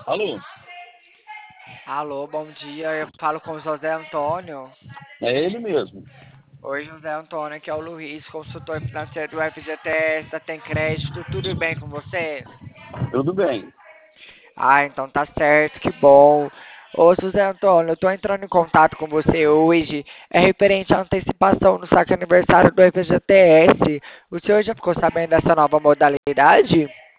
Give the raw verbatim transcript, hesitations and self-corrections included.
Alô, Alô, bom dia. Eu falo com o José Antônio. é ele mesmo. Oi, José Antônio, aqui é o Luiz, consultor financeiro do F G T S, da Tem Crédito. Tudo bem com você? Tudo bem. Ah, então tá certo, que bom. Ô, José Antônio, eu tô entrando em contato com você hoje. É referente à antecipação no saque aniversário do F G T S. O senhor já ficou sabendo dessa nova modalidade?